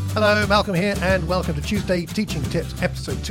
Hello, Malcolm here, and welcome to Tuesday Teaching Tips, episode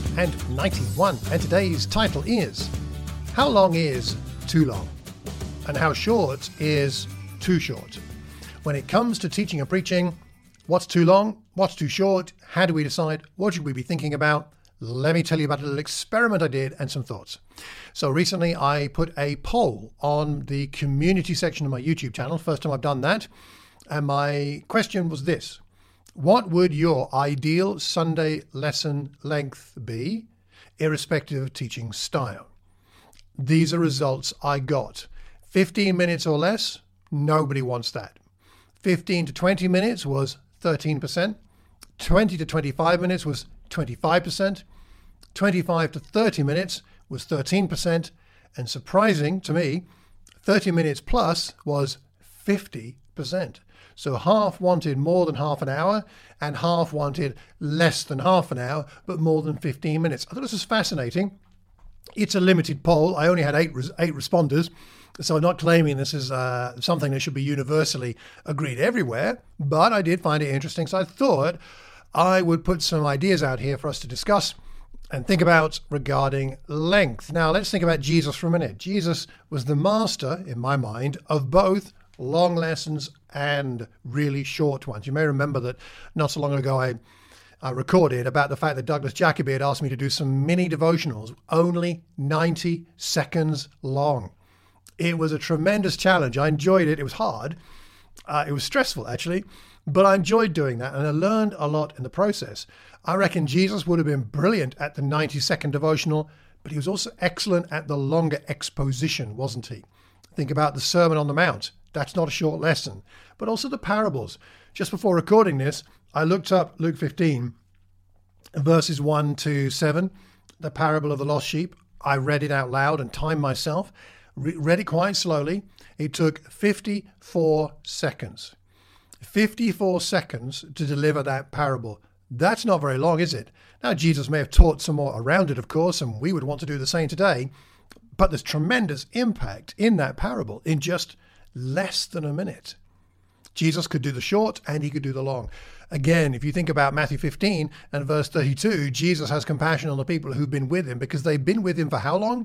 291. And today's title is, How long is too long? And how short is too short? When it comes to teaching and preaching, what's too long? What's too short? How do we decide? What should we be thinking about? Let me tell you about a little experiment I did and some thoughts. So recently I put a poll on the community section of my YouTube channel. First time I've done that. And my question was this. What would your ideal Sunday lesson length be, irrespective of teaching style? These are results I got. 15 minutes or less, nobody wants that. 15 to 20 minutes was 13%. 20 to 25 minutes was 25%. 25 to 30 minutes was 13%. And surprising to me, 30 minutes plus was 50%. So half wanted more than half an hour and half wanted less than half an hour, but more than 15 minutes. I thought this was fascinating. It's a limited poll. I only had eight responders, so I'm not claiming this is something that should be universally agreed everywhere, but I did find it interesting. So I thought I would put some ideas out here for us to discuss and think about regarding length. Now, let's think about Jesus for a minute. Jesus was the master, in my mind, of both long lessons and really short ones. You may remember that not so long ago I recorded about the fact that Douglas Jacoby had asked me to do some mini devotionals, only 90 seconds long. It was a tremendous challenge. I enjoyed it. It was hard. It was stressful, actually, but I enjoyed doing that, and I learned a lot in the process. I reckon Jesus would have been brilliant at the 90-second devotional, but he was also excellent at the longer exposition, wasn't he? Think about the Sermon on the Mount. That's not a short lesson, but also the parables. Just before recording this, I looked up Luke 15, verses 1 to 7, the parable of the lost sheep. I read it out loud and timed myself, read it quite slowly. It took 54 seconds. 54 seconds to deliver that parable. That's not very long, is it? Now, Jesus may have taught some more around it, of course, and we would want to do the same today, but there's tremendous impact in that parable in just less than a minute. Jesus could do the short and he could do the long. Again, if you think about Matthew 15 and verse 32, Jesus has compassion on the people who've been with him because they've been with him for how long?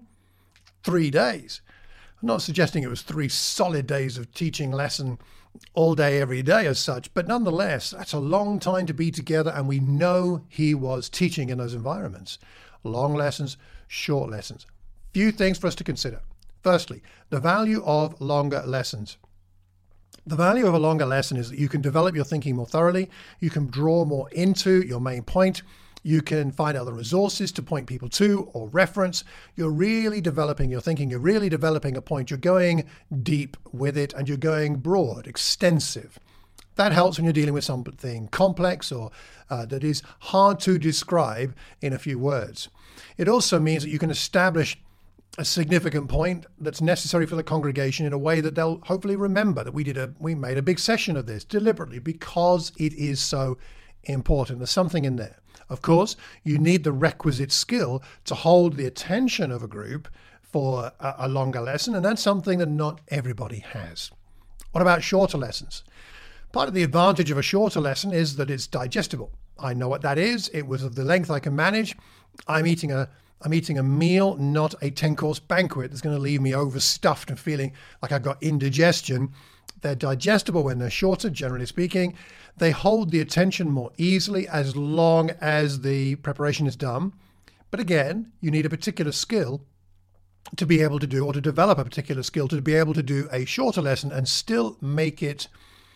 3 days. I'm not suggesting it was 3 solid days of teaching lesson all day, every day as such, but nonetheless, that's a long time to be together, and we know he was teaching in those environments. Long lessons, short lessons. Few things for us to consider. Firstly, the value of longer lessons. The value of a longer lesson is that you can develop your thinking more thoroughly. You can draw more into your main point. You can find other resources to point people to or reference. You're really developing your thinking. You're really developing a point. You're going deep with it and you're going broad, extensive. That helps when you're dealing with something complex or that is hard to describe in a few words. It also means that you can establish a significant point that's necessary for the congregation in a way that they'll hopefully remember that we made a big session of this deliberately because it is so important. There's something in there. Of course, you need the requisite skill to hold the attention of a group for a longer lesson, and that's something that not everybody has. What about shorter lessons? Part of the advantage of a shorter lesson is that it's digestible. I know what that is. It was of the length I can manage. I'm eating a meal, not a 10-course banquet that's going to leave me overstuffed and feeling like I've got indigestion. They're digestible when they're shorter, generally speaking. They hold the attention more easily as long as the preparation is done. But again, you need a particular skill to be able to do, or to develop a particular skill to be able to do a shorter lesson and still make it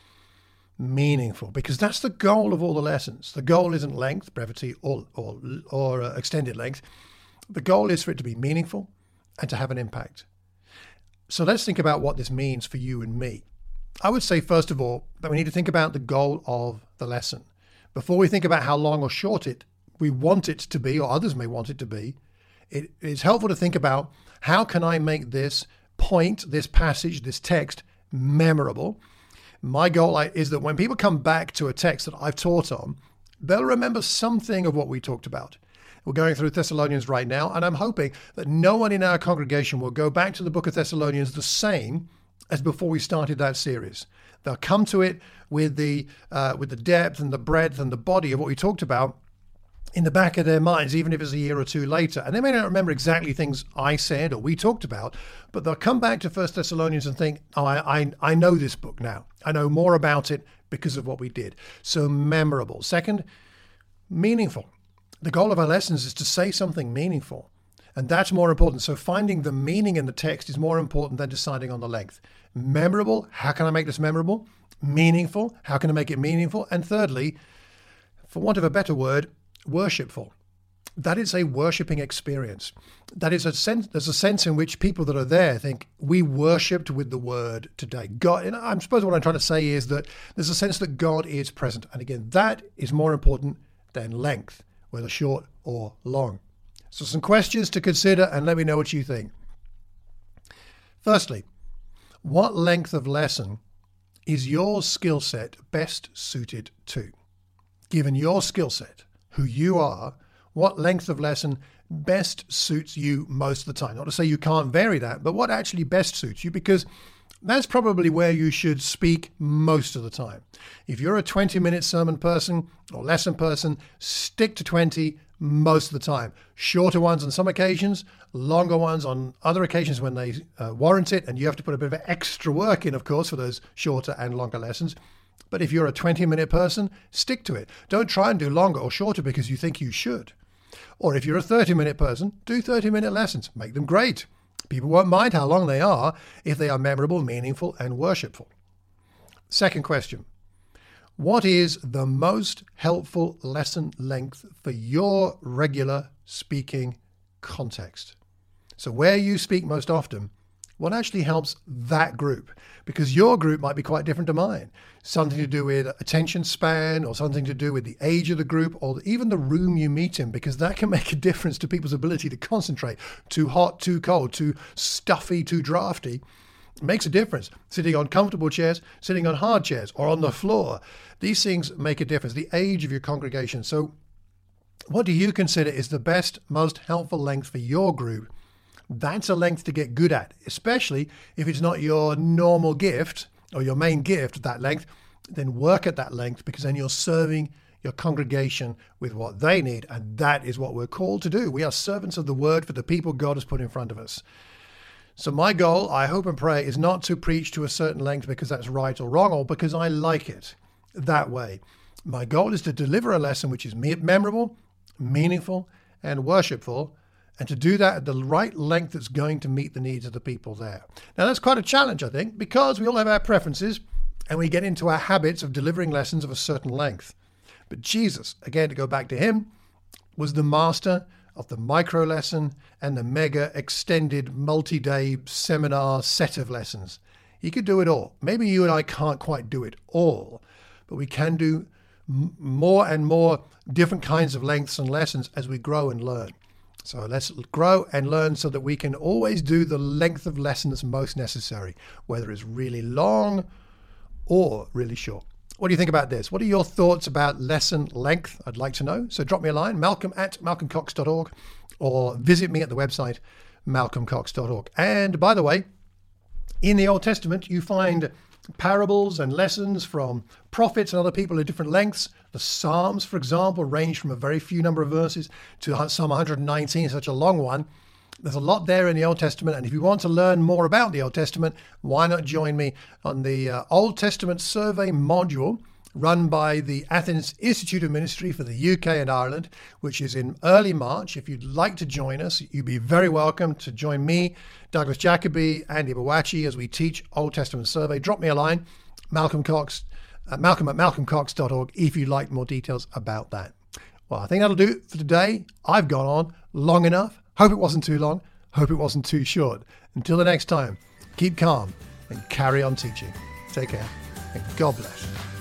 meaningful, because that's the goal of all the lessons. The goal isn't length, brevity, or extended length. The goal is for it to be meaningful and to have an impact. So let's think about what this means for you and me. I would say, first of all, that we need to think about the goal of the lesson. Before we think about how long or short we want it to be, or others may want it to be, it is helpful to think about how can I make this point, this passage, this text memorable. My goal is that when people come back to a text that I've taught on, they'll remember something of what we talked about. We're going through Thessalonians right now, and I'm hoping that no one in our congregation will go back to the book of Thessalonians the same as before we started that series. They'll come to it with the depth and the breadth and the body of what we talked about in the back of their minds, even if it's a year or two later. And they may not remember exactly things I said or we talked about, but they'll come back to 1 Thessalonians and think, oh, I know this book now. I know more about it because of what we did. So memorable. Second, meaningful. The goal of our lessons is to say something meaningful. And that's more important. So finding the meaning in the text is more important than deciding on the length. Memorable. How can I make this memorable? Meaningful. How can I make it meaningful? And thirdly, for want of a better word, worshipful. That is a worshiping experience. That is there's a sense in which people that are there think, we worshipped with the word today. God, and I suppose what I'm trying to say is that there's a sense that God is present. And again, that is more important than length, whether short or long. So some questions to consider and let me know what you think. Firstly, what length of lesson is your skill set best suited to? Given your skill set, who you are, what length of lesson best suits you most of the time? Not to say you can't vary that, but what actually best suits you? Because that's probably where you should speak most of the time. If you're a 20-minute sermon person or lesson person, stick to 20 most of the time. Shorter ones on some occasions, longer ones on other occasions when they warrant it, and you have to put a bit of extra work in, of course, for those shorter and longer lessons. But if you're a 20-minute person, stick to it. Don't try and do longer or shorter because you think you should. Or if you're a 30-minute person, do 30-minute lessons. Make them great. People won't mind how long they are if they are memorable, meaningful, and worshipful. Second question. What is the most helpful lesson length for your regular speaking context? So where you speak most often, what actually helps that group? Because your group might be quite different to mine. Something to do with attention span or something to do with the age of the group or even the room you meet in, because that can make a difference to people's ability to concentrate. Too hot, too cold, too stuffy, too drafty. It makes a difference. Sitting on comfortable chairs, sitting on hard chairs, or on the floor. These things make a difference. The age of your congregation. So what do you consider is the best, most helpful length for your group? That's a length to get good at, especially if it's not your normal gift or your main gift, that length. Then work at that length, because then you're serving your congregation with what they need. And that is what we're called to do. We are servants of the word for the people God has put in front of us. So my goal, I hope and pray, is not to preach to a certain length because that's right or wrong, or because I like it that way. My goal is to deliver a lesson which is memorable, meaningful, and worshipful, and to do that at the right length that's going to meet the needs of the people there. Now, that's quite a challenge, I think, because we all have our preferences and we get into our habits of delivering lessons of a certain length. But Jesus, again, to go back to him, was the master of the micro lesson and the mega extended multi-day seminar set of lessons. He could do it all. Maybe you and I can't quite do it all, but we can do more and more different kinds of lengths and lessons as we grow and learn. So let's grow and learn so that we can always do the length of lesson that's most necessary, whether it's really long or really short. What do you think about this? What are your thoughts about lesson length? I'd like to know. So drop me a line, malcolm@malcolmcox.org, or visit me at the website, malcolmcox.org. And by the way, in the Old Testament, you find parables and lessons from prophets and other people at different lengths. The Psalms, for example, range from a very few number of verses to Psalm 119, such a long one. There's a lot there in the Old Testament, and if you want to learn more about the Old Testament, why not join me on the Old Testament Survey module run by the Athens Institute of Ministry for the UK and Ireland, which is in early March. If you'd like to join us, you'd be very welcome to join me, Douglas Jacoby, Andy Bawachi, as we teach Old Testament Survey. Drop me a line, Malcolm at malcolmcox.org, if you'd like more details about that. Well, I think that'll do it for today. I've gone on long enough. Hope it wasn't too long. Hope it wasn't too short. Until the next time, keep calm and carry on teaching. Take care and God bless.